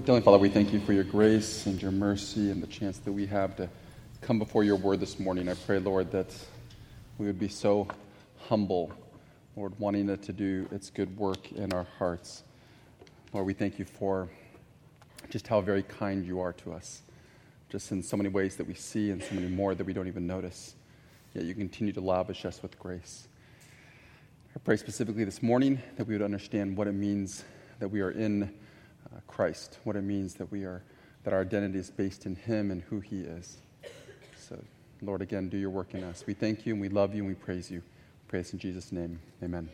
Heavenly Father, we thank you for your grace and your mercy and the chance that we have to come before your word this morning. I pray, Lord, that we would be so humble, Lord, wanting it to do its good work in our hearts. Lord, we thank you for just how very kind you are to us, just in so many ways that we see and so many more that we don't even notice. Yet you continue to lavish us with grace. I pray specifically this morning that we would understand what it means that we are in Christ, what it means that our identity is based in him and who he is. So, Lord, again, do your work in us. We thank you and we love you and we praise you. Praise in Jesus' name. Amen.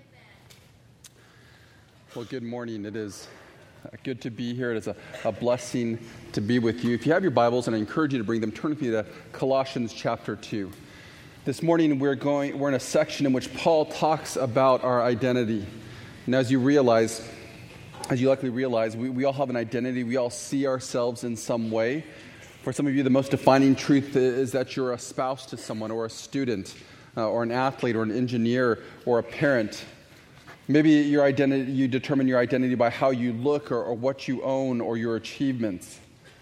Well, good morning. It is good to be here. It is a blessing to be with you. If you have your Bibles, and I encourage you to bring them, turn with me to Colossians chapter 2. This morning we're in a section in which Paul talks about our identity. And as you likely realize, we all have an identity. We all see ourselves in some way. For some of you, the most defining truth is that you're a spouse to someone, or a student, or an athlete, or an engineer, or a parent. Maybe you determine your identity by how you look, or what you own, or your achievements.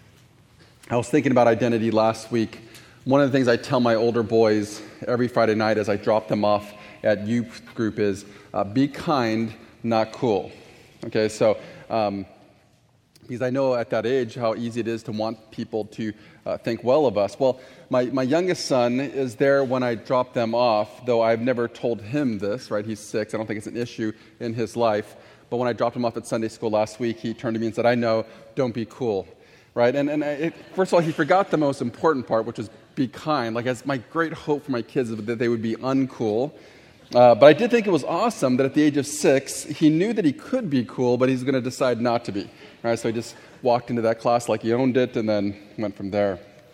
I was thinking about identity last week. One of the things I tell my older boys every Friday night as I drop them off at youth group is, be kind, not cool. Okay, so because I know at that age how easy it is to want people to think well of us. Well, my youngest son is there when I drop them off, though I've never told him this, right? He's 6. I don't think it's an issue in his life. But when I dropped him off at Sunday school last week, he turned to me and said, I know, don't be cool, right? First of all, he forgot the most important part, which was be kind. Like, as my great hope for my kids is that they would be uncool. But I did think it was awesome that at the age of 6, he knew that he could be cool, but he's going to decide not to be. Right? So he just walked into that class like he owned it and then went from there.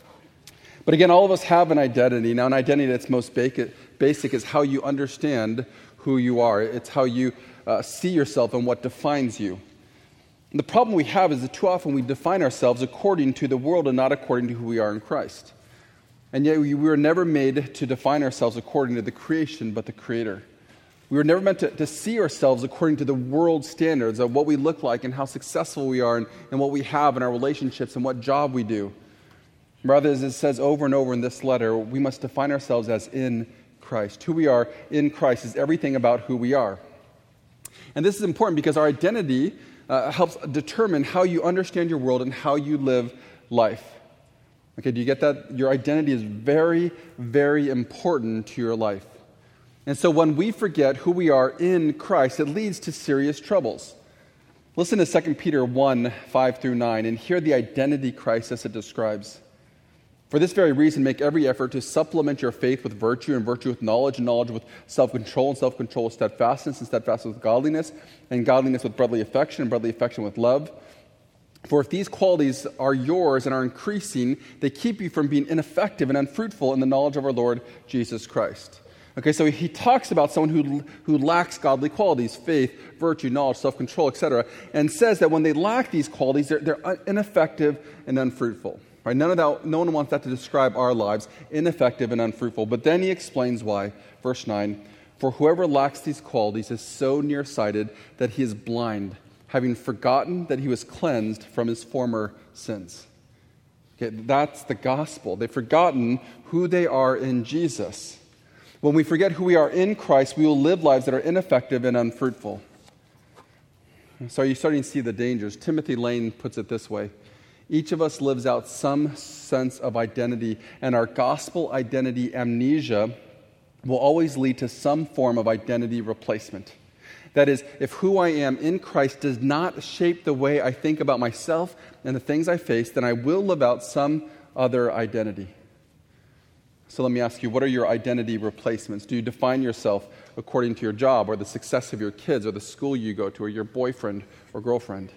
But again, all of us have an identity. Now, an identity that's most basic is how you understand who you are. It's how you see yourself and what defines you. And the problem we have is that too often we define ourselves according to the world and not according to who we are in Christ. And yet we were never made to define ourselves according to the creation, but the Creator. We were never meant to see ourselves according to the world standards of what we look like and how successful we are and what we have in our relationships and what job we do. Rather, as it says over and over in this letter, we must define ourselves as in Christ. Who we are in Christ is everything about who we are. And this is important because our identity helps determine how you understand your world and how you live life. Okay, do you get that? Your identity is very, very important to your life. And so when we forget who we are in Christ, it leads to serious troubles. Listen to 2 Peter 1, 5 through 9, and hear the identity crisis it describes. For this very reason, make every effort to supplement your faith with virtue, and virtue with knowledge, and knowledge with self-control, and self-control with steadfastness, and steadfastness with godliness, and godliness with brotherly affection, and brotherly affection with love. For if these qualities are yours and are increasing, they keep you from being ineffective and unfruitful in the knowledge of our Lord Jesus Christ. Okay, so he talks about someone who lacks godly qualities, faith, virtue, knowledge, self-control, etc., and says that when they lack these qualities, they're ineffective and unfruitful. Right? No one wants that to describe our lives, ineffective and unfruitful. But then he explains why. Verse 9, for whoever lacks these qualities is so nearsighted that he is blind, having forgotten that he was cleansed from his former sins. Okay, that's the gospel. They've forgotten who they are in Jesus. When we forget who we are in Christ, we will live lives that are ineffective and unfruitful. So are you starting to see the dangers? Timothy Lane puts it this way. Each of us lives out some sense of identity, and our gospel identity amnesia will always lead to some form of identity replacement. That is, if who I am in Christ does not shape the way I think about myself and the things I face, then I will live out some other identity. So let me ask you, what are your identity replacements? Do you define yourself according to your job or the success of your kids or the school you go to or your boyfriend or girlfriend?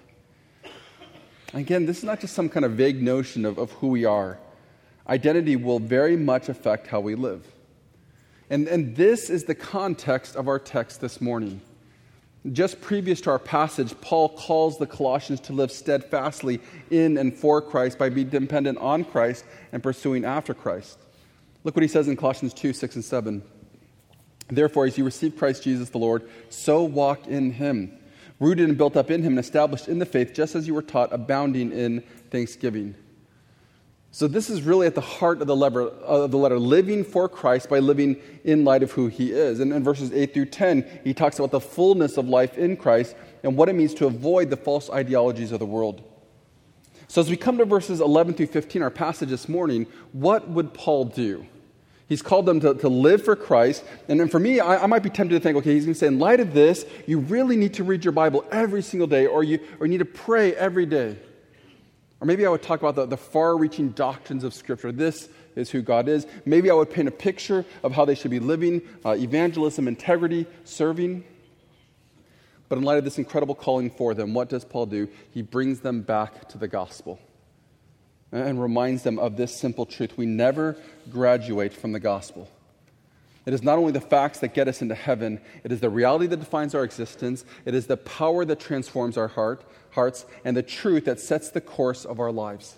Again, this is not just some kind of vague notion of who we are. Identity will very much affect how we live. And this is the context of our text this morning. Just previous to our passage, Paul calls the Colossians to live steadfastly in and for Christ by being dependent on Christ and pursuing after Christ. Look what he says in Colossians 2, 6 and 7. Therefore, as you receive Christ Jesus the Lord, so walk in him, rooted and built up in him and established in the faith, just as you were taught, abounding in thanksgiving. So this is really at the heart of the letter, living for Christ by living in light of who he is. And in verses 8 through 10, he talks about the fullness of life in Christ and what it means to avoid the false ideologies of the world. So as we come to verses 11 through 15, our passage this morning, what would Paul do? He's called them to live for Christ. And then for me, I might be tempted to think, okay, he's going to say, in light of this, you really need to read your Bible every single day, or you need to pray every day. Or maybe I would talk about the far-reaching doctrines of Scripture. This is who God is. Maybe I would paint a picture of how they should be living, evangelism, integrity, serving. But in light of this incredible calling for them, what does Paul do? He brings them back to the gospel and reminds them of this simple truth. We never graduate from the gospel. It is not only the facts that get us into heaven, it is the reality that defines our existence, it is the power that transforms our hearts, and the truth that sets the course of our lives.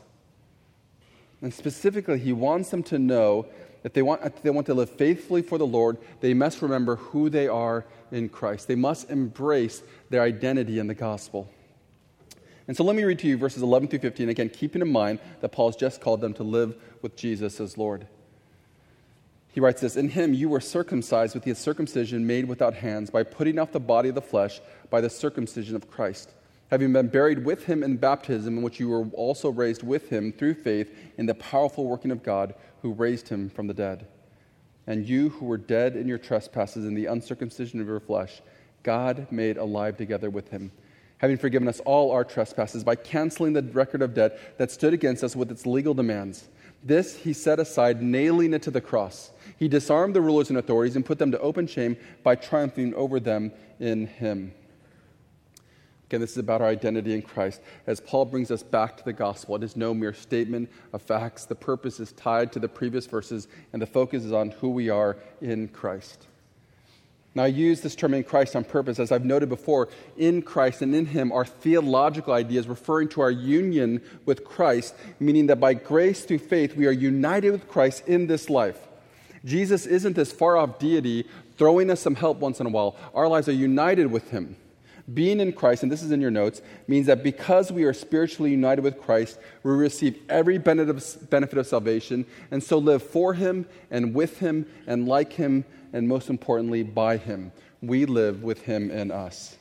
And specifically, he wants them to know that they want to live faithfully for the Lord, they must remember who they are in Christ. They must embrace their identity in the gospel. And so let me read to you verses 11 through 15, again, keeping in mind that Paul has just called them to live with Jesus as Lord. He writes this, "In him you were circumcised with the circumcision made without hands, by putting off the body of the flesh by the circumcision of Christ, having been buried with him in baptism, in which you were also raised with him through faith in the powerful working of God who raised him from the dead. And you who were dead in your trespasses and the uncircumcision of your flesh, God made alive together with him, having forgiven us all our trespasses by canceling the record of debt that stood against us with its legal demands. This he set aside, nailing it to the cross. He disarmed the rulers and authorities and put them to open shame by triumphing over them in him." Again, this is about our identity in Christ. As Paul brings us back to the gospel, it is no mere statement of facts. The purpose is tied to the previous verses, and the focus is on who we are in Christ. Now, I use this term in Christ on purpose. As I've noted before, in Christ and in him are theological ideas referring to our union with Christ, meaning that by grace through faith, we are united with Christ in this life. Jesus isn't this far-off deity throwing us some help once in a while. Our lives are united with him. Being in Christ, and this is in your notes, means that because we are spiritually united with Christ, we receive every benefit of salvation, and so live for him and with him and like him, and most importantly, by him. We live with him in us.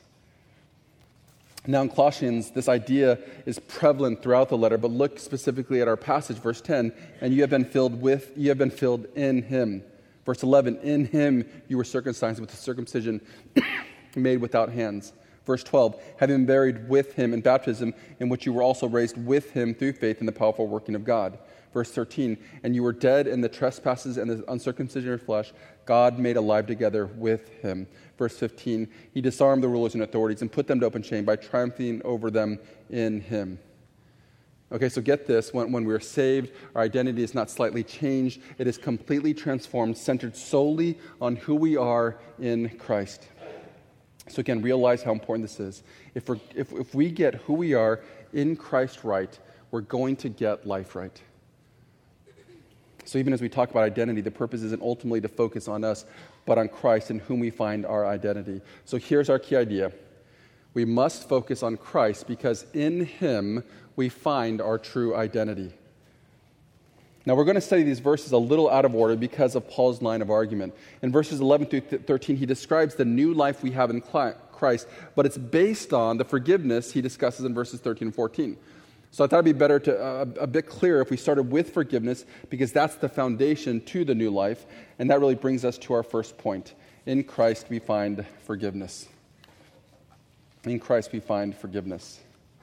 Now in Colossians, this idea is prevalent throughout the letter, but look specifically at our passage, verse 10, and you have been filled in him. Verse 11, in him you were circumcised with the circumcision made without hands. Verse 12, having been buried with him in baptism, in which you were also raised with him through faith in the powerful working of God. Verse 13, and you were dead in the trespasses and the uncircumcision of your flesh, God made alive together with him. Verse 15, he disarmed the rulers and authorities and put them to open shame by triumphing over them in him. Okay, so get this. When we're saved, our identity is not slightly changed. It is completely transformed, centered solely on who we are in Christ. So again, realize how important this is. If we get who we are in Christ right, we're going to get life right. So even as we talk about identity, the purpose isn't ultimately to focus on us, but on Christ in whom we find our identity. So here's our key idea. We must focus on Christ because in him we find our true identity. Now we're going to study these verses a little out of order because of Paul's line of argument. In verses 11 through 13, he describes the new life we have in Christ, but it's based on the forgiveness he discusses in verses 13 and 14. So I thought it'd be better to a bit clearer if we started with forgiveness, because that's the foundation to the new life, and that really brings us to our first point. In Christ we find forgiveness. In Christ we find forgiveness.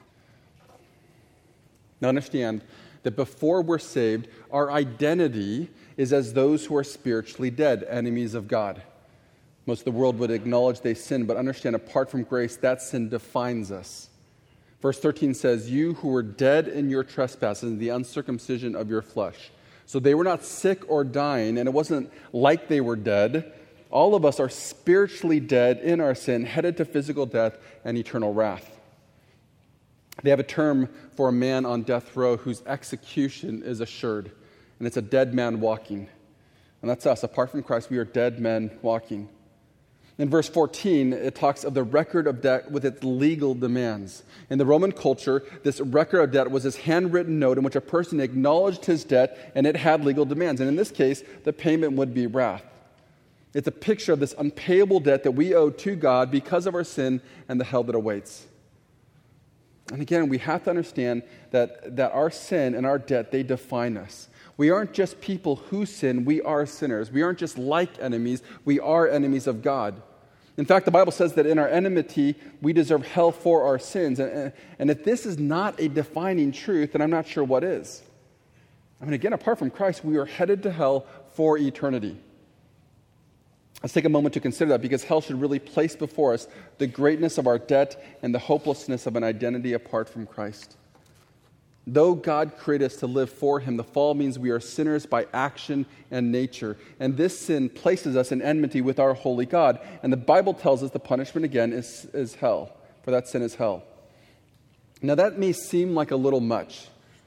Now understand that before we're saved, our identity is as those who are spiritually dead, enemies of God. Most of the world would acknowledge they sin, but understand apart from grace, that sin defines us. Verse 13 says, you who were dead in your trespasses and the uncircumcision of your flesh. So they were not sick or dying, and it wasn't like they were dead. All of us are spiritually dead in our sin, headed to physical death and eternal wrath. They have a term for a man on death row whose execution is assured, and it's a dead man walking. And that's us. Apart from Christ, we are dead men walking. In verse 14, it talks of the record of debt with its legal demands. In the Roman culture, this record of debt was this handwritten note in which a person acknowledged his debt, and it had legal demands. And in this case, the payment would be wrath. It's a picture of this unpayable debt that we owe to God because of our sin and the hell that awaits. And again, we have to understand that our sin and our debt, they define us. We aren't just people who sin, we are sinners. We aren't just like enemies, we are enemies of God. In fact, the Bible says that in our enmity, we deserve hell for our sins. And if this is not a defining truth, then I'm not sure what is. I mean, again, apart from Christ, we are headed to hell for eternity. Let's take a moment to consider that, because hell should really place before us the greatness of our debt and the hopelessness of an identity apart from Christ. Though God created us to live for Him, the fall means we are sinners by action and nature. And this sin places us in enmity with our holy God. And the Bible tells us the punishment, again, is hell. For that sin is hell. Now, that may seem like a little much.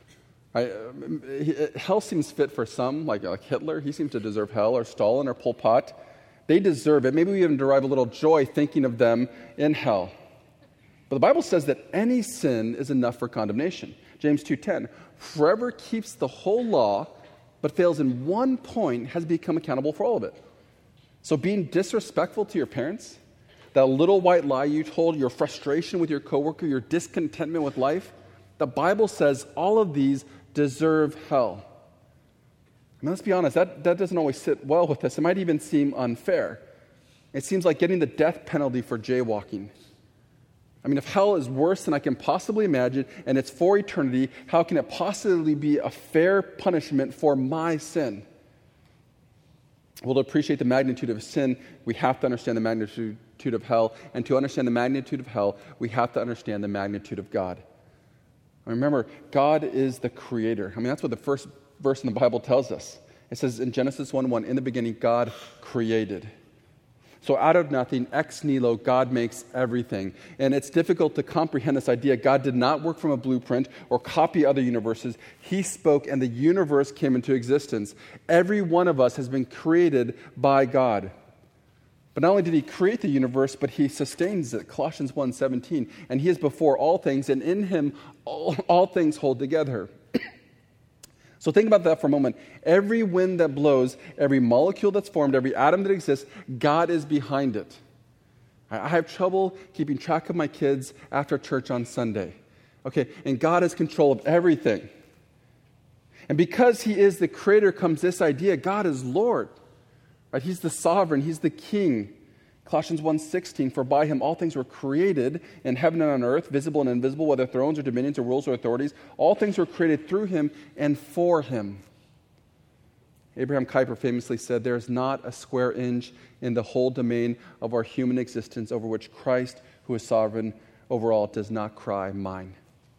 Hell seems fit for some, like Hitler. He seems to deserve hell, or Stalin, or Pol Pot. They deserve it. Maybe we even derive a little joy thinking of them in hell. But the Bible says that any sin is enough for condemnation. James 2:10, whoever keeps the whole law but fails in one point has become accountable for all of it. So being disrespectful to your parents, that little white lie you told, your frustration with your coworker, your discontentment with life, the Bible says all of these deserve hell. I mean, let's be honest, that doesn't always sit well with us. It might even seem unfair. It seems like getting the death penalty for jaywalking. I mean, if hell is worse than I can possibly imagine, and it's for eternity, how can it possibly be a fair punishment for my sin? Well, to appreciate the magnitude of sin, we have to understand the magnitude of hell. And to understand the magnitude of hell, we have to understand the magnitude of God. Remember, God is the creator. I mean, that's what the first verse in the Bible tells us. It says in Genesis 1:1, in the beginning, God created. So out of nothing, ex nihilo, God makes everything. And it's difficult to comprehend this idea. God did not work from a blueprint or copy other universes. He spoke and the universe came into existence. Every one of us has been created by God. But not only did He create the universe, but He sustains it. Colossians 1:17. And He is before all things, and in Him all things hold together. So think about that for a moment. Every wind that blows, every molecule that's formed, every atom that exists, God is behind it. I have trouble keeping track of my kids after church on Sunday. Okay, and God has control of everything. And because He is the creator comes this idea, God is Lord. Right? He's the sovereign, He's the king. Colossians 1:16, for by Him all things were created in heaven and on earth, visible and invisible, whether thrones or dominions or rules or authorities. All things were created through Him and for Him. Abraham Kuyper famously said, there is not a square inch in the whole domain of our human existence over which Christ, who is sovereign over all, does not cry, mine.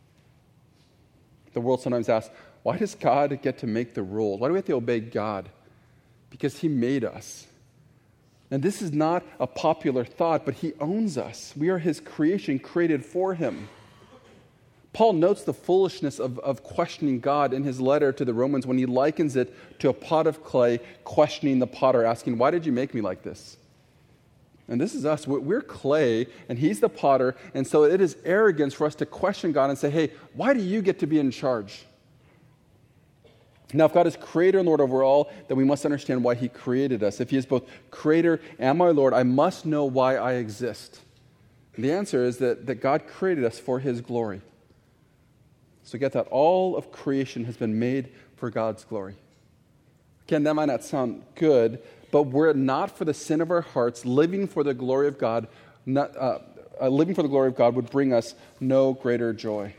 The world sometimes asks, why does God get to make the rules? Why do we have to obey God? Because He made us. And this is not a popular thought, but He owns us. We are His creation, created for Him. Paul notes the foolishness of questioning God in his letter to the Romans when he likens it to a pot of clay, questioning the potter, asking, why did you make me like this? And this is us. We're clay, and He's the potter, and so it is arrogance for us to question God and say, hey, why do you get to be in charge? Now, if God is creator and Lord over all, then we must understand why He created us. If He is both creator and my Lord, I must know why I exist. And the answer is that God created us for His glory. So get that. All of creation has been made for God's glory. Again, that might not sound good, but were it not for the sin of our hearts, living for the glory of God would bring us no greater joy.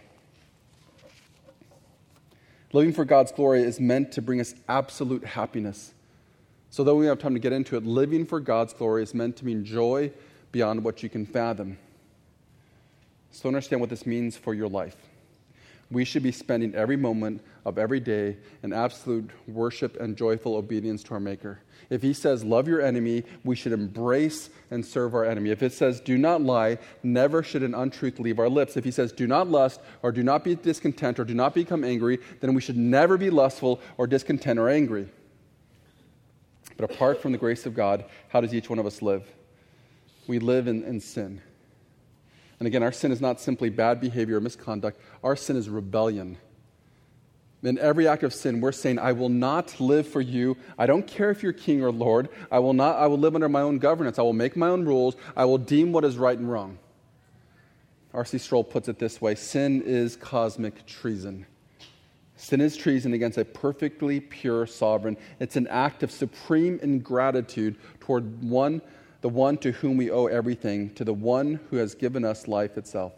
Living for God's glory is meant to bring us absolute happiness. So though we don't have time to get into it, living for God's glory is meant to mean joy beyond what you can fathom. So understand what this means for your life. We should be spending every moment of every day in absolute worship and joyful obedience to our Maker. If He says, love your enemy, we should embrace and serve our enemy. If it says, do not lie, never should an untruth leave our lips. If He says, do not lust, or do not be discontent, or do not become angry, then we should never be lustful or discontent or angry. But apart from the grace of God, how does each one of us live? we live in sin. And again, our sin is not simply bad behavior or misconduct. Our sin is rebellion. In every act of sin, we're saying, I will not live for you. I don't care if you're king or Lord. I will live under my own governance. I will make my own rules. I will deem what is right and wrong. R.C. Sproul puts it this way: sin is cosmic treason. Sin is treason against a perfectly pure sovereign. It's an act of supreme ingratitude toward the one to whom we owe everything, to the one who has given us life itself.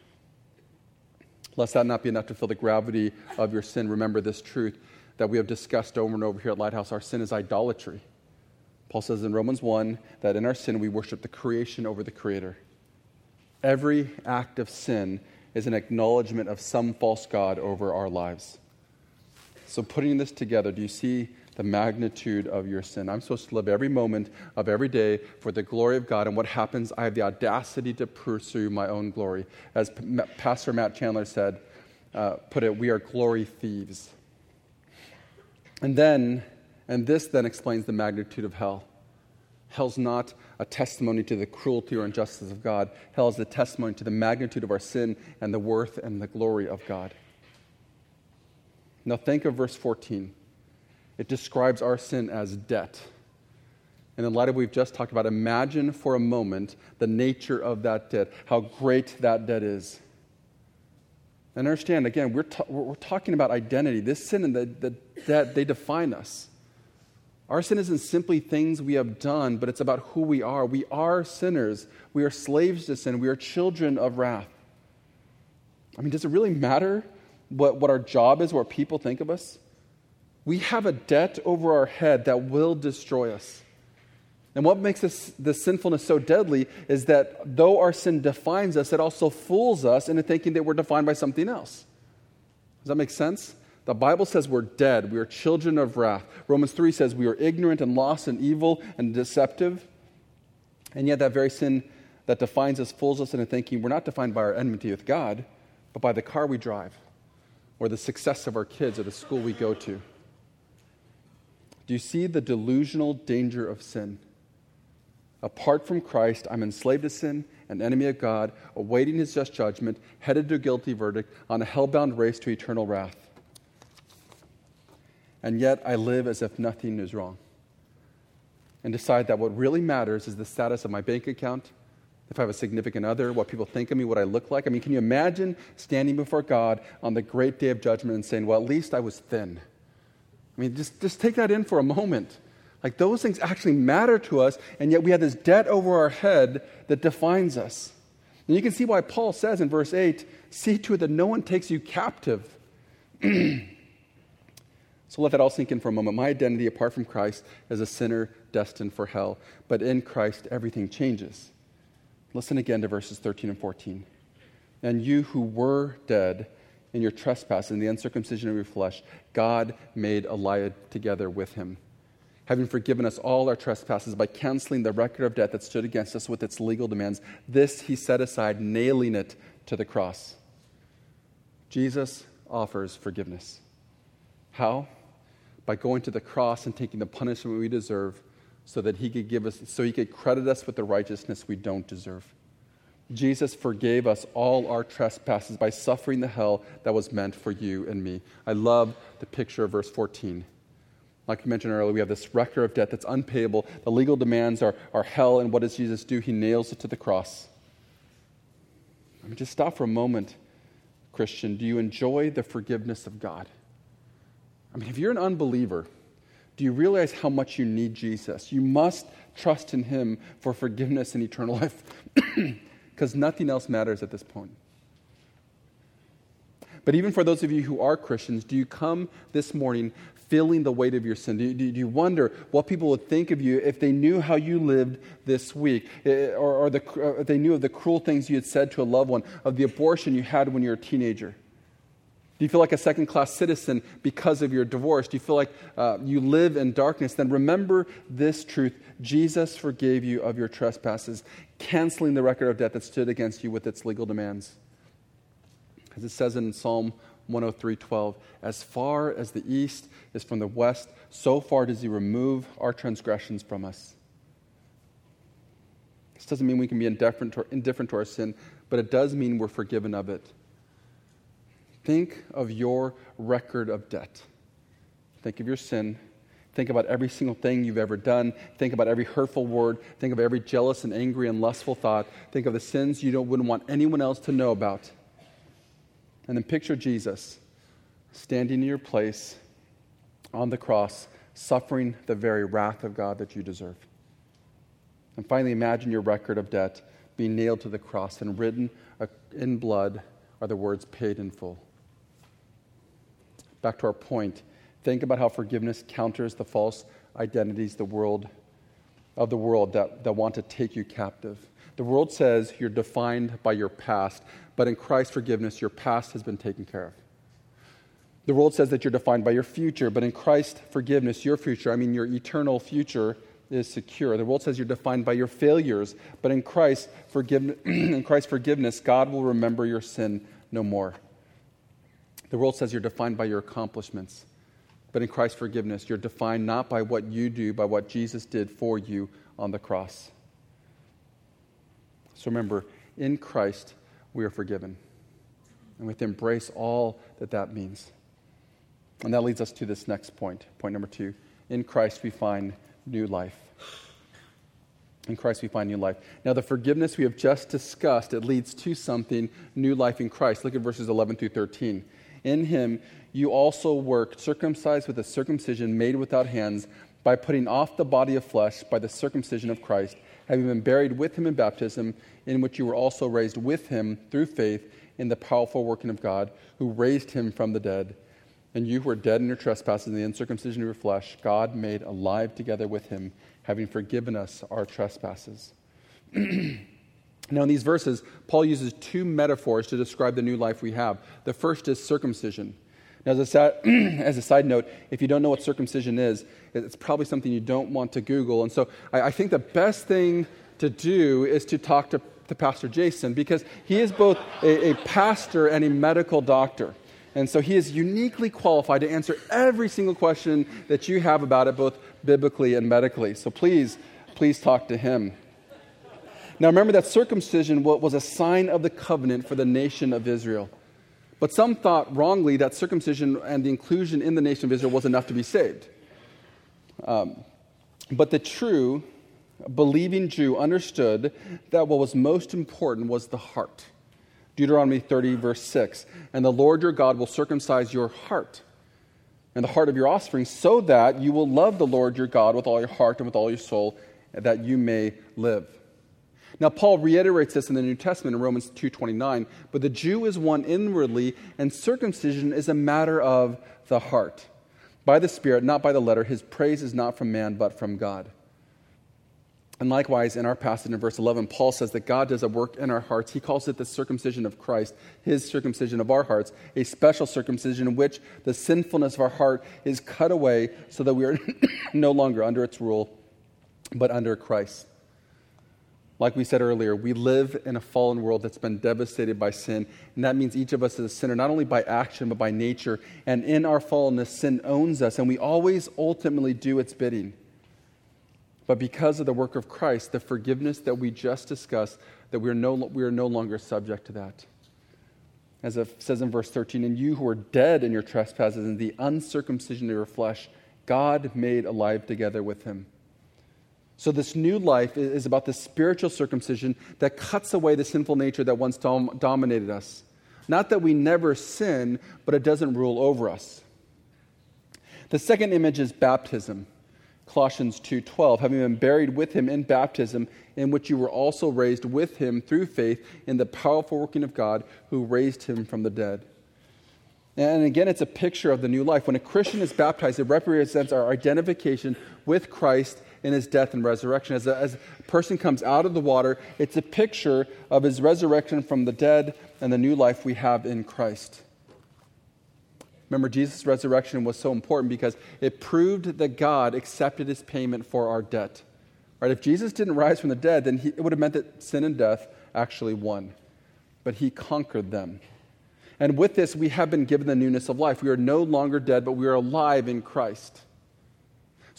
Lest that not be enough to feel the gravity of your sin, remember this truth that we have discussed over and over here at Lighthouse. Our sin is idolatry. Paul says in Romans 1 that in our sin we worship the creation over the Creator. Every act of sin is an acknowledgement of some false god over our lives. So putting this together, do you see the magnitude of your sin? I'm supposed to live every moment of every day for the glory of God, and what happens? I have the audacity to pursue my own glory. As Pastor Matt Chandler put it, we are glory thieves. And this then explains the magnitude of hell. Hell's not a testimony to the cruelty or injustice of God. Hell is the testimony to the magnitude of our sin and the worth and the glory of God. Now think of verse 14. It describes our sin as debt. And in light of what we've just talked about, imagine for a moment the nature of that debt, how great that debt is. And understand, again, we're talking about identity. This sin and the debt, they define us. Our sin isn't simply things we have done, but it's about who we are. We are sinners. We are slaves to sin. We are children of wrath. I mean, does it really matter what our job is, what people think of us? We have a debt over our head that will destroy us. And what makes this sinfulness so deadly is that though our sin defines us, it also fools us into thinking that we're defined by something else. Does that make sense? The Bible says we're dead. We are children of wrath. Romans 3 says we are ignorant and lost and evil and deceptive. And yet that very sin that defines us fools us into thinking we're not defined by our enmity with God, but by the car we drive, or the success of our kids, or the school we go to. Do you see the delusional danger of sin? Apart from Christ, I'm enslaved to sin, an enemy of God, awaiting his just judgment, headed to a guilty verdict, on a hell-bound race to eternal wrath. And yet I live as if nothing is wrong, and decide that what really matters is the status of my bank account, if I have a significant other, what people think of me, what I look like. I mean, can you imagine standing before God on the great day of judgment and saying, well, at least I was thin? I mean, just take that in for a moment. Like, those things actually matter to us, and yet we have this debt over our head that defines us. And you can see why Paul says in verse 8, see to it that no one takes you captive. So let that all sink in for a moment. My identity apart from Christ is a sinner destined for hell. But in Christ, everything changes. Listen again to verses 13 and 14. And you who were dead in your trespass and the uncircumcision of your flesh, God made alive together with him, having forgiven us all our trespasses by canceling the record of debt that stood against us with its legal demands. This he set aside, nailing it to the cross. Jesus offers forgiveness. How? By going to the cross and taking the punishment we deserve, so that he could credit us with the righteousness we don't deserve. Jesus forgave us all our trespasses by suffering the hell that was meant for you and me. I love the picture of verse 14. Like I mentioned earlier, we have this record of debt that's unpayable. The legal demands are hell, and what does Jesus do? He nails it to the cross. I mean, just stop for a moment, Christian. Do you enjoy the forgiveness of God? I mean, if you're an unbeliever, do you realize how much you need Jesus? You must trust in him for forgiveness and eternal life, because nothing else matters at this point. But even for those of you who are Christians, do you come this morning feeling the weight of your sin? Do you wonder what people would think of you if they knew how you lived this week, or if they knew of the cruel things you had said to a loved one, of the abortion you had when you were a teenager? Do you feel like a second-class citizen because of your divorce? Do you feel like you live in darkness? Then remember this truth. Jesus forgave you of your trespasses, canceling the record of debt that stood against you with its legal demands. As it says in Psalm 103:12, as far as the east is from the west, so far does he remove our transgressions from us. This doesn't mean we can be indifferent to our sin, but it does mean we're forgiven of it. Think of your record of debt. Think of your sin. Think about every single thing you've ever done. Think about every hurtful word. Think of every jealous and angry and lustful thought. Think of the sins you wouldn't want anyone else to know about. And then picture Jesus standing in your place on the cross, suffering the very wrath of God that you deserve. And finally, imagine your record of debt being nailed to the cross, and written in blood are the words paid in full. Back to our point, think about how forgiveness counters the false identities of the world that want to take you captive. The world says you're defined by your past, but in Christ's forgiveness, your past has been taken care of. The world says that you're defined by your future, but in Christ's forgiveness, your future, your eternal future, is secure. The world says you're defined by your failures, but in Christ's forgiveness, God will remember your sin no more. The world says you're defined by your accomplishments, but in Christ's forgiveness, you're defined not by what you do, by what Jesus did for you on the cross. So remember, in Christ, we are forgiven. And we have to embrace all that means. And that leads us to this next point, point number 2. In Christ, we find new life. In Christ, we find new life. Now, the forgiveness we have just discussed, it leads to something, new life in Christ. Look at verses 11 through 13. In him, you also were circumcised with a circumcision made without hands, by putting off the body of flesh by the circumcision of Christ, having been buried with him in baptism, in which you were also raised with him through faith in the powerful working of God, who raised him from the dead. And you who were dead in your trespasses and the uncircumcision of your flesh, God made alive together with him, having forgiven us our trespasses. Now, in these verses, Paul uses 2 metaphors to describe the new life we have. The first is circumcision. Now, as a side note, if you don't know what circumcision is, it's probably something you don't want to Google. And so I think the best thing to do is to talk to Pastor Jason, because he is both a pastor and a medical doctor. And so he is uniquely qualified to answer every single question that you have about it, both biblically and medically. So please talk to him. Now remember that circumcision was a sign of the covenant for the nation of Israel. But some thought wrongly that circumcision and the inclusion in the nation of Israel was enough to be saved. But the true, believing Jew understood that what was most important was the heart. Deuteronomy 30, verse 6, and the Lord your God will circumcise your heart and the heart of your offspring, so that you will love the Lord your God with all your heart and with all your soul, that you may live. Now, Paul reiterates this in the New Testament in Romans 2:29, but the Jew is one inwardly, and circumcision is a matter of the heart. By the Spirit, not by the letter, his praise is not from man, but from God. And likewise, in our passage in verse 11, Paul says that God does a work in our hearts. He calls it the circumcision of Christ, his circumcision of our hearts, a special circumcision in which the sinfulness of our heart is cut away so that we are no longer under its rule, but under Christ. Like we said earlier, we live in a fallen world that's been devastated by sin, and that means each of us is a sinner, not only by action, but by nature. And in our fallenness, sin owns us, and we always ultimately do its bidding. But because of the work of Christ, the forgiveness that we just discussed, that we are no longer subject to that. As it says in verse 13, and you who were dead in your trespasses and the uncircumcision of your flesh, God made alive together with him. So this new life is about the spiritual circumcision that cuts away the sinful nature that once dominated us. Not that we never sin, but it doesn't rule over us. The second image is baptism. Colossians 2:12, having been buried with him in baptism, in which you were also raised with him through faith in the powerful working of God who raised him from the dead. And again, it's a picture of the new life. When a Christian is baptized, it represents our identification with Christ in his death and resurrection. As a person comes out of the water, it's a picture of his resurrection from the dead and the new life we have in Christ. Remember, Jesus' resurrection was so important because it proved that God accepted his payment for our debt. Right? If Jesus didn't rise from the dead, then it would have meant that sin and death actually won. But he conquered them. And with this, we have been given the newness of life. We are no longer dead, but we are alive in Christ.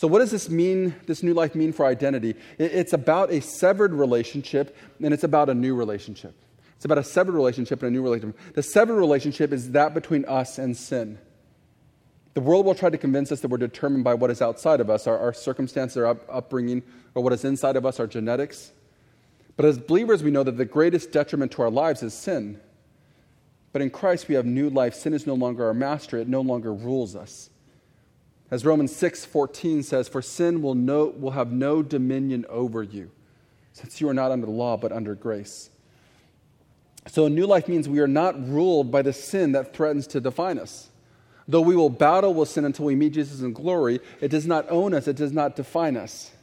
So what does this mean, this new life mean for identity? It's about a severed relationship, and it's about a new relationship. It's about a severed relationship and a new relationship. The severed relationship is that between us and sin. The world will try to convince us that we're determined by what is outside of us, our circumstances, our upbringing, or what is inside of us, our genetics. But as believers, we know that the greatest detriment to our lives is sin. But in Christ, we have new life. Sin is no longer our master. It no longer rules us. As Romans 6:14 says, "For sin will have no dominion over you, since you are not under the law, but under grace." So a new life means we are not ruled by the sin that threatens to define us. Though we will battle with sin until we meet Jesus in glory, it does not own us, it does not define us.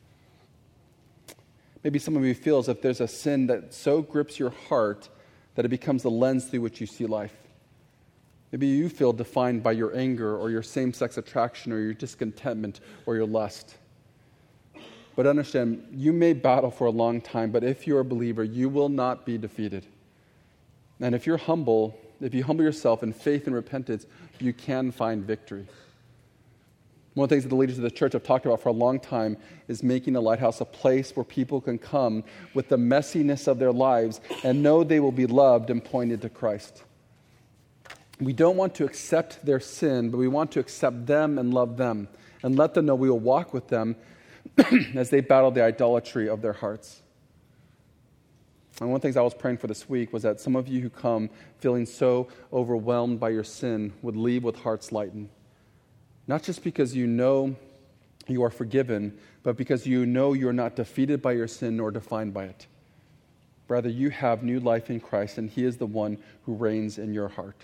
Maybe some of you feel as if there's a sin that so grips your heart that it becomes the lens through which you see life. Maybe you feel defined by your anger or your same-sex attraction or your discontentment or your lust. But understand, you may battle for a long time, but if you're a believer, you will not be defeated. And if you humble yourself in faith and repentance, you can find victory. One of the things that the leaders of the church have talked about for a long time is making the Lighthouse a place where people can come with the messiness of their lives and know they will be loved and pointed to Christ. We don't want to accept their sin, but we want to accept them and love them and let them know we will walk with them as they battle the idolatry of their hearts. And one of the things I was praying for this week was that some of you who come feeling so overwhelmed by your sin would leave with hearts lightened. Not just because you know you are forgiven, but because you know you are not defeated by your sin nor defined by it. Rather, you have new life in Christ, and He is the one who reigns in your heart.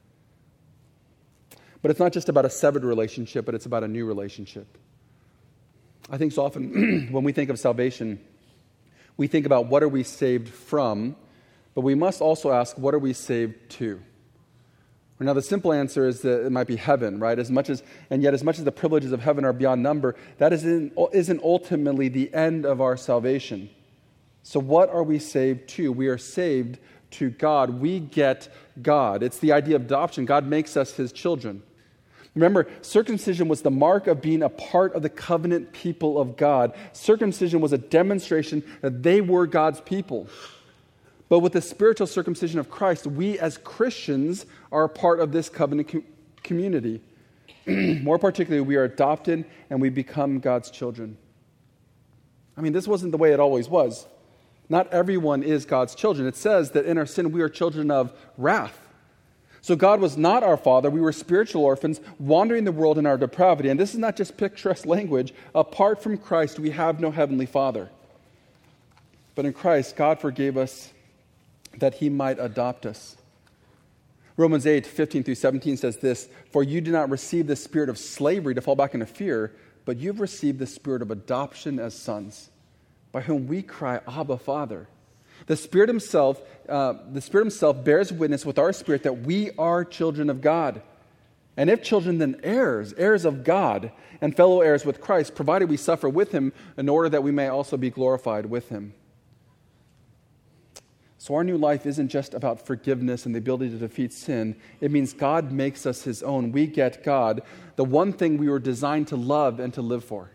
But it's not just about a severed relationship, but it's about a new relationship. I think so often when we think of salvation, we think about what are we saved from, but we must also ask, what are we saved to? Now, the simple answer is that it might be heaven, right? As much as the privileges of heaven are beyond number, that isn't ultimately the end of our salvation. So what are we saved to? We are saved to God. We get God. It's the idea of adoption. God makes us His children. Remember, circumcision was the mark of being a part of the covenant people of God. Circumcision was a demonstration that they were God's people. But with the spiritual circumcision of Christ, we as Christians are a part of this covenant community. More particularly, we are adopted and we become God's children. I mean, this wasn't the way it always was. Not everyone is God's children. It says that in our sin, we are children of wrath. So God was not our father. We were spiritual orphans wandering the world in our depravity. And this is not just picturesque language. Apart from Christ, we have no heavenly Father. But in Christ, God forgave us that He might adopt us. Romans 8:15-17 says this, "For you did not receive the spirit of slavery to fall back into fear, but you've received the spirit of adoption as sons, by whom we cry, Abba, Father." The Spirit Himself bears witness with our spirit that we are children of God. And if children, then heirs of God, and fellow heirs with Christ, provided we suffer with Him in order that we may also be glorified with Him. So our new life isn't just about forgiveness and the ability to defeat sin. It means God makes us His own. We get God, the one thing we were designed to love and to live for.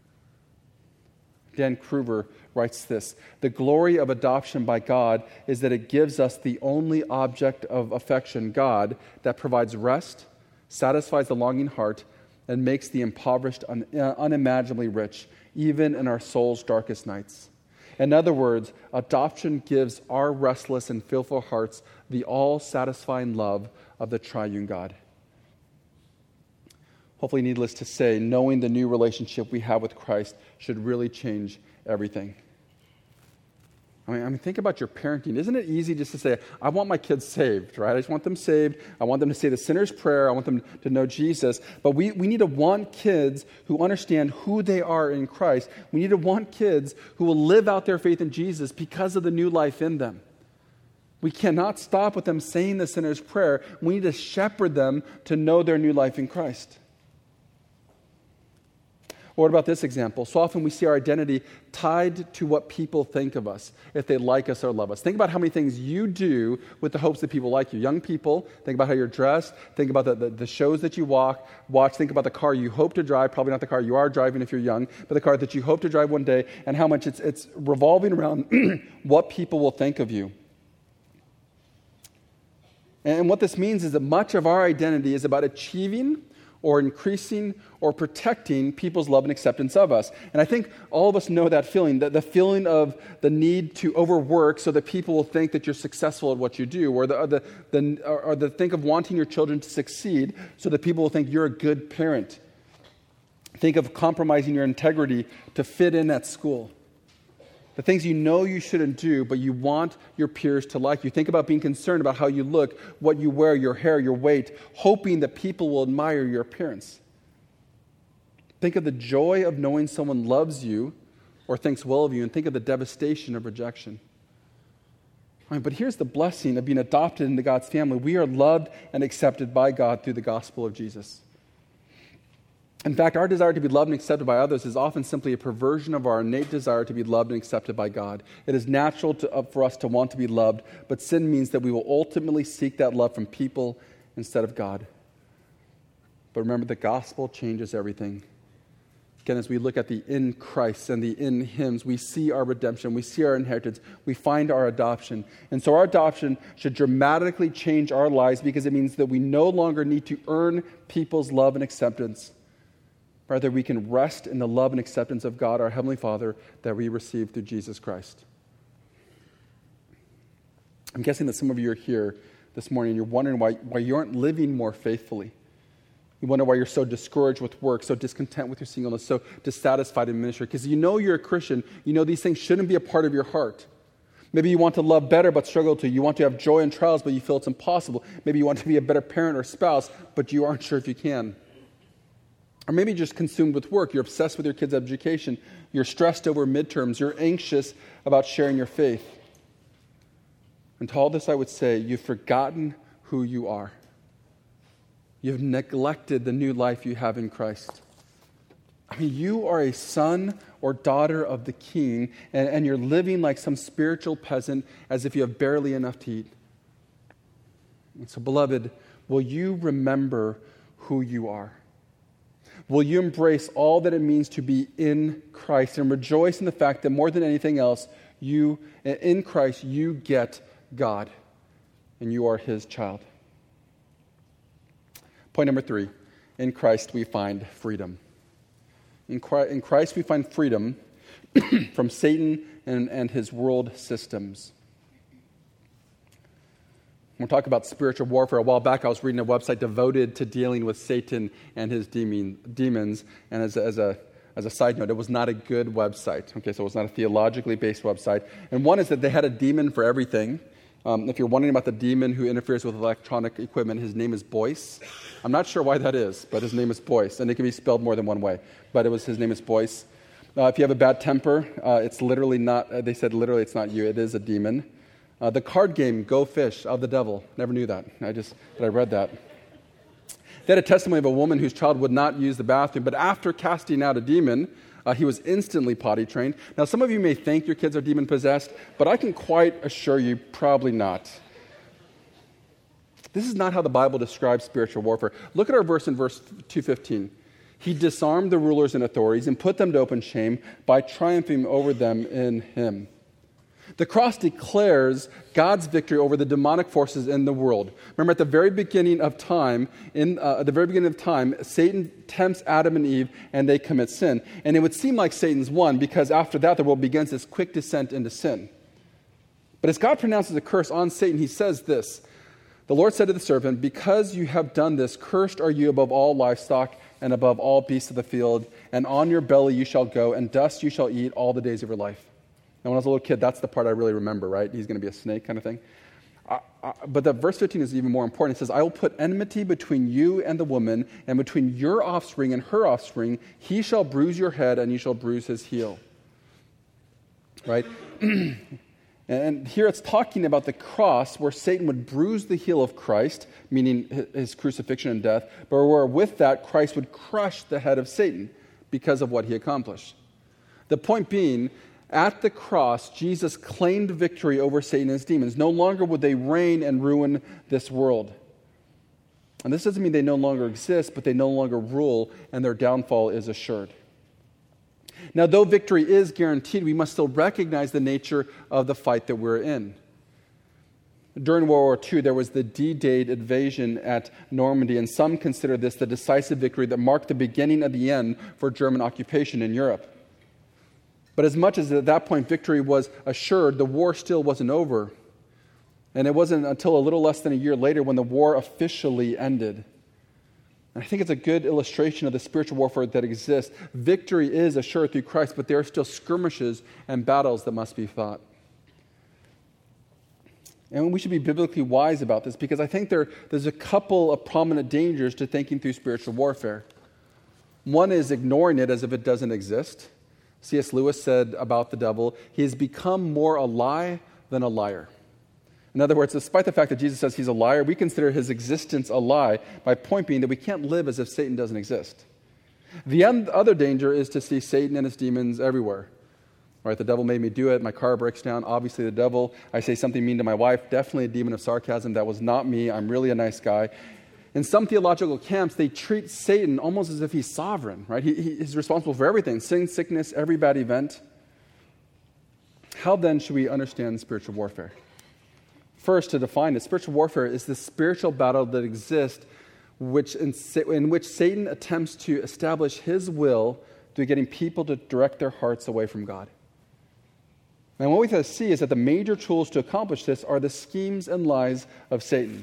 Dan Kruger writes this, "The glory of adoption by God is that it gives us the only object of affection, God, that provides rest, satisfies the longing heart, and makes the impoverished unimaginably rich, even in our soul's darkest nights." In other words, adoption gives our restless and fearful hearts the all-satisfying love of the triune God. Hopefully, needless to say, knowing the new relationship we have with Christ should really change everything. I mean, think about your parenting. Isn't it easy just to say, I want my kids saved, right? I just want them saved. I want them to say the sinner's prayer. I want them to know Jesus. But we need to want kids who understand who they are in Christ. We need to want kids who will live out their faith in Jesus because of the new life in them. We cannot stop with them saying the sinner's prayer. We need to shepherd them to know their new life in Christ. Or what about this example? So often we see our identity tied to what people think of us, if they like us or love us. Think about how many things you do with the hopes that people like you. Young people, think about how you're dressed. Think about the shows that you watch. Think about the car you hope to drive, probably not the car you are driving if you're young, but the car that you hope to drive one day, and how much it's revolving around what people will think of you. And what this means is that much of our identity is about achieving or increasing or protecting people's love and acceptance of us. And I think all of us know that feeling, the feeling of the need to overwork so that people will think that you're successful at what you do, or the think of wanting your children to succeed so that people will think you're a good parent. Think of compromising your integrity to fit in at school. The things you know you shouldn't do, but you want your peers to like you. Think about being concerned about how you look, what you wear, your hair, your weight, hoping that people will admire your appearance. Think of the joy of knowing someone loves you or thinks well of you, and think of the devastation of rejection. But here's the blessing of being adopted into God's family. We are loved and accepted by God through the gospel of Jesus. In fact, our desire to be loved and accepted by others is often simply a perversion of our innate desire to be loved and accepted by God. It is natural for us to want to be loved, but sin means that we will ultimately seek that love from people instead of God. But remember, the gospel changes everything. Again, as we look at the in Christ and the in hymns, we see our redemption, we see our inheritance, we find our adoption. And so our adoption should dramatically change our lives because it means that we no longer need to earn people's love and acceptance. Rather, we can rest in the love and acceptance of God, our Heavenly Father, that we receive through Jesus Christ. I'm guessing that some of you are here this morning and you're wondering why you aren't living more faithfully. You wonder why you're so discouraged with work, so discontent with your singleness, so dissatisfied in ministry. Because you know you're a Christian. You know these things shouldn't be a part of your heart. Maybe you want to love better but struggle to. You want to have joy in trials but you feel it's impossible. Maybe you want to be a better parent or spouse but you aren't sure if you can. Or maybe you're just consumed with work. You're obsessed with your kids' education. You're stressed over midterms. You're anxious about sharing your faith. And to all this I would say, you've forgotten who you are. You've neglected the new life you have in Christ. You are a son or daughter of the King, and you're living like some spiritual peasant as if you have barely enough to eat. And so, beloved, will you remember who you are? Will you embrace all that it means to be in Christ and rejoice in the fact that more than anything else, in Christ, you get God and you are his child? Point number 3, in Christ we find freedom. In Christ we find freedom from Satan and his world systems. We'll talk about spiritual warfare. A while back I was reading a website devoted to dealing with Satan and his demons. And as a side note, it was not a good website. Okay, so it was not a theologically based website. And one is that they had a demon for everything. If you're wondering about the demon who interferes with electronic equipment, his name is Boyce. I'm not sure why that is, but his name is Boyce. And it can be spelled more than one way. But his name is Boyce. If you have a bad temper, it's literally not, they said literally it's not you, it is a demon. The card game, Go Fish, of the devil. Never knew that. I read that. They had a testimony of a woman whose child would not use the bathroom, but after casting out a demon, he was instantly potty trained. Now, some of you may think your kids are demon-possessed, but I can quite assure you, probably not. This is not how the Bible describes spiritual warfare. Look at our verse in verse 2:15. He disarmed the rulers and authorities and put them to open shame by triumphing over them in him. The cross declares God's victory over the demonic forces in the world. Remember, at the very beginning of time, Satan tempts Adam and Eve, and they commit sin. And it would seem like Satan's won, because after that, the world begins its quick descent into sin. But as God pronounces a curse on Satan, he says this: the Lord said to the serpent, "Because you have done this, cursed are you above all livestock and above all beasts of the field, and on your belly you shall go, and dust you shall eat all the days of your life." Now, when I was a little kid, that's the part I really remember, right? He's going to be a snake kind of thing. But the verse 15 is even more important. It says, "I will put enmity between you and the woman, and between your offspring and her offspring. He shall bruise your head, and you shall bruise his heel." Right? And here it's talking about the cross, where Satan would bruise the heel of Christ, meaning his crucifixion and death, but where with that, Christ would crush the head of Satan, because of what he accomplished. The point being, at the cross, Jesus claimed victory over Satan and his demons. No longer would they reign and ruin this world. And this doesn't mean they no longer exist, but they no longer rule, and their downfall is assured. Now, though victory is guaranteed, we must still recognize the nature of the fight that we're in. During World War II, there was the D-Day invasion at Normandy, and some consider this the decisive victory that marked the beginning of the end for German occupation in Europe. But as much as at that point victory was assured, the war still wasn't over. And it wasn't until a little less than a year later when the war officially ended. And I think it's a good illustration of the spiritual warfare that exists. Victory is assured through Christ, but there are still skirmishes and battles that must be fought. And we should be biblically wise about this because I think there's a couple of prominent dangers to thinking through spiritual warfare. One is ignoring it as if it doesn't exist. C.S. Lewis said about the devil, he has become more a lie than a liar. In other words, despite the fact that Jesus says he's a liar, we consider his existence a lie by point being that we can't live as if Satan doesn't exist. The other danger is to see Satan and his demons everywhere. Right? The devil made me do it. My car breaks down. Obviously the devil. I say something mean to my wife. Definitely a demon of sarcasm. That was not me. I'm really a nice guy. In some theological camps, they treat Satan almost as if he's sovereign. Right? He's responsible for everything. Sin, sickness, every bad event. How then should we understand spiritual warfare? First, to define it, spiritual warfare is the spiritual battle that exists in which Satan attempts to establish his will through getting people to direct their hearts away from God. And what we have to see is that the major tools to accomplish this are the schemes and lies of Satan.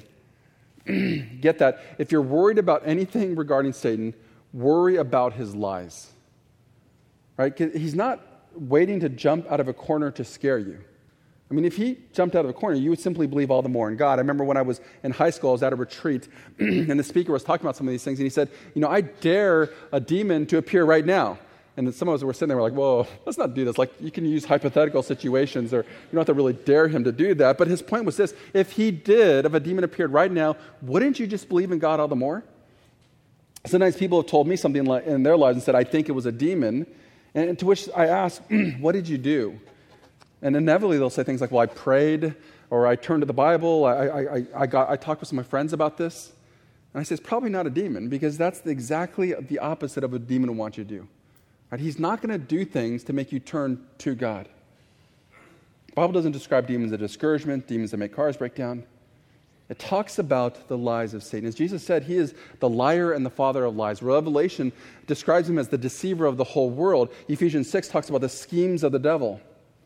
Get that? If you're worried about anything regarding Satan, worry about his lies. Right? He's not waiting to jump out of a corner to scare you. I mean, if he jumped out of a corner, you would simply believe all the more in God. I remember when I was in high school, I was at a retreat, and the speaker was talking about some of these things, and he said, I dare a demon to appear right now. And then some of us were sitting there, we're like, whoa, let's not do this. Like, you can use hypothetical situations, or you don't have to really dare him to do that. But his point was this: if he did, if a demon appeared right now, wouldn't you just believe in God all the more? Sometimes people have told me something in their lives and said, I think it was a demon. And to which I ask, what did you do? And inevitably they'll say things like, well, I prayed, or I turned to the Bible, I talked with some of my friends about this. And I say, it's probably not a demon, because that's exactly the opposite of what a demon would want you to do. Right? He's not going to do things to make you turn to God. The Bible doesn't describe demons as discouragement, demons that make cars break down. It talks about the lies of Satan. As Jesus said, he is the liar and the father of lies. Revelation describes him as the deceiver of the whole world. Ephesians 6 talks about the schemes of the devil.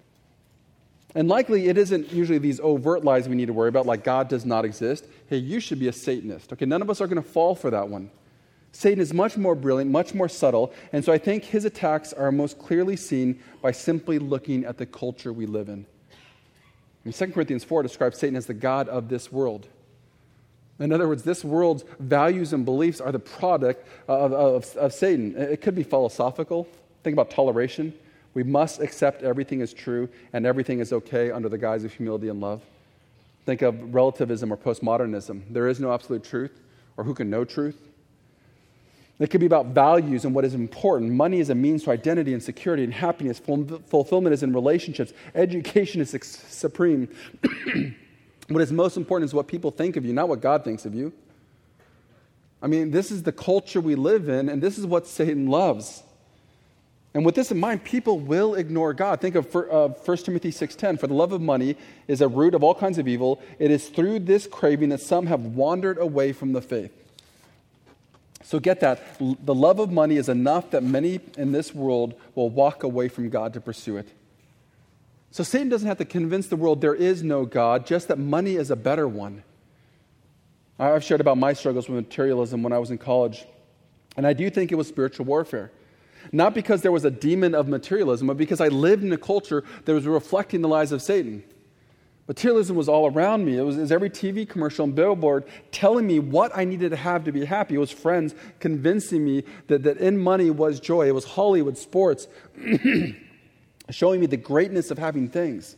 And likely it isn't usually these overt lies we need to worry about, like God does not exist. Hey, you should be a Satanist. Okay, none of us are going to fall for that one. Satan is much more brilliant, much more subtle, and so I think his attacks are most clearly seen by simply looking at the culture we live in. 2 Corinthians 4 describes Satan as the god of this world. In other words, this world's values and beliefs are the product of Satan. It could be philosophical. Think about toleration. We must accept everything as true and everything is okay under the guise of humility and love. Think of relativism or postmodernism. There is no absolute truth, or who can know truth? It could be about values and what is important. Money is a means to identity and security and happiness. Fulfillment is in relationships. Education is supreme. What is most important is what people think of you, not what God thinks of you. I mean, this is the culture we live in, and this is what Satan loves. And with this in mind, people will ignore God. Think of 1 Timothy 6:10. For the love of money is a root of all kinds of evil. It is through this craving that some have wandered away from the faith. So get that. The love of money is enough that many in this world will walk away from God to pursue it. So Satan doesn't have to convince the world there is no God, just that money is a better one. I've shared about my struggles with materialism when I was in college. And I do think it was spiritual warfare. Not because there was a demon of materialism, but because I lived in a culture that was reflecting the lies of Satan. Materialism was all around me. It was every TV commercial and billboard telling me what I needed to have to be happy. It was friends convincing me that in money was joy. It was Hollywood, sports, showing me the greatness of having things.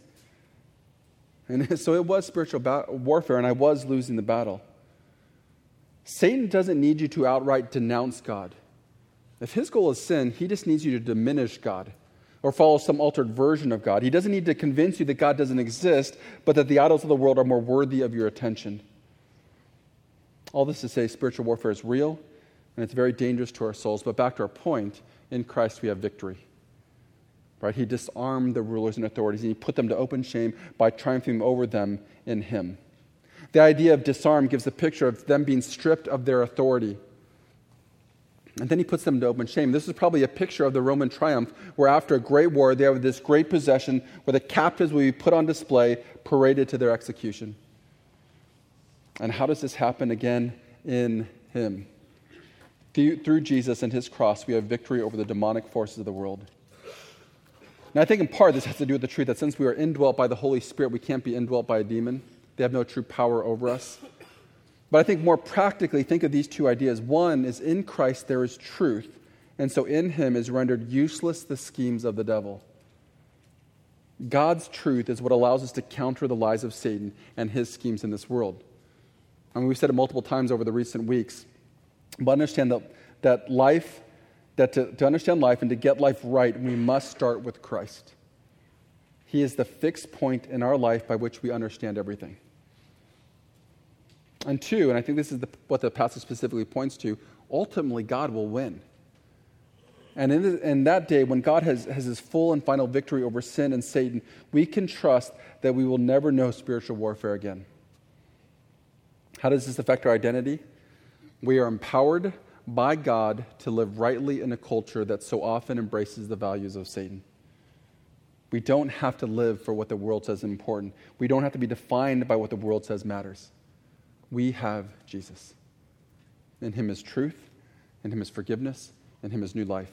And so it was spiritual warfare, and I was losing the battle. Satan doesn't need you to outright denounce God. If his goal is sin, he just needs you to diminish God or follow some altered version of God. He doesn't need to convince you that God doesn't exist, but that the idols of the world are more worthy of your attention. All this to say, spiritual warfare is real, and it's very dangerous to our souls. But back to our point, in Christ we have victory. Right? He disarmed the rulers and authorities, and he put them to open shame by triumphing over them in him. The idea of disarm gives a picture of them being stripped of their authority. And then he puts them to open shame. This is probably a picture of the Roman triumph, where after a great war, they have this great possession where the captives will be put on display, paraded to their execution. And how does this happen again? In him. Through Jesus and his cross, we have victory over the demonic forces of the world. And I think in part this has to do with the truth that since we are indwelt by the Holy Spirit, we can't be indwelt by a demon. They have no true power over us. But I think more practically, think of these two ideas. One is in Christ there is truth, and so in him is rendered useless the schemes of the devil. God's truth is what allows us to counter the lies of Satan and his schemes in this world. I mean, we've said it multiple times over the recent weeks, but understand that to understand life and to get life right, we must start with Christ. He is the fixed point in our life by which we understand everything. And two, and I think this is what the passage specifically points to, ultimately God will win. And in that day, when God has his full and final victory over sin and Satan, we can trust that we will never know spiritual warfare again. How does this affect our identity? We are empowered by God to live rightly in a culture that so often embraces the values of Satan. We don't have to live for what the world says is important. We don't have to be defined by what the world says matters. We have Jesus. In him is truth, in him is forgiveness, in him is new life.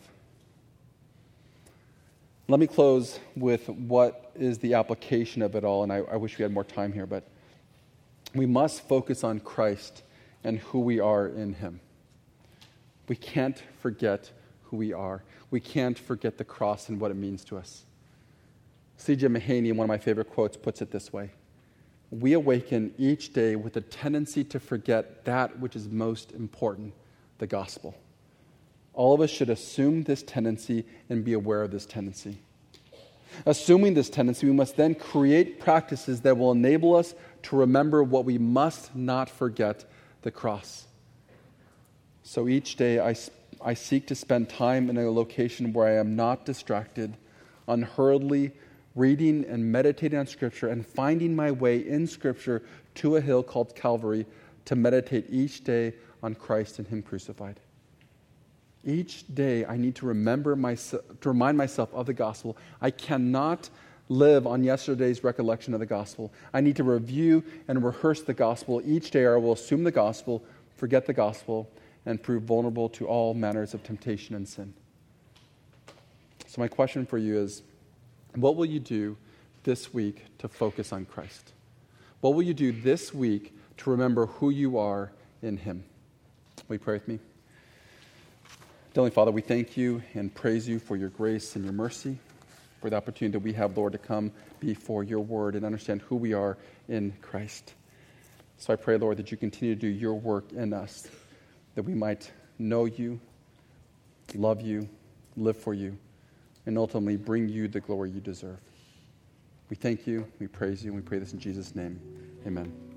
Let me close with what is the application of it all, and I wish we had more time here, but we must focus on Christ and who we are in him. We can't forget who we are. We can't forget the cross and what it means to us. C.J. Mahaney, in one of my favorite quotes, puts it this way: we awaken each day with a tendency to forget that which is most important, the gospel. All of us should assume this tendency and be aware of this tendency. Assuming this tendency, we must then create practices that will enable us to remember what we must not forget, the cross. So each day I seek to spend time in a location where I am not distracted, unhurriedly reading and meditating on Scripture and finding my way in Scripture to a hill called Calvary to meditate each day on Christ and him crucified. Each day I need to remind myself of the gospel. I cannot live on yesterday's recollection of the gospel. I need to review and rehearse the gospel. Each day I will assume the gospel, forget the gospel, and prove vulnerable to all manners of temptation and sin. So my question for you is, what will you do this week to focus on Christ? What will you do this week to remember who you are in him? Will you pray with me? Heavenly Father, we thank you and praise you for your grace and your mercy, for the opportunity that we have, Lord, to come before your word and understand who we are in Christ. So I pray, Lord, that you continue to do your work in us, that we might know you, love you, live for you, and ultimately bring you the glory you deserve. We thank you, we praise you, and we pray this in Jesus' name. Amen.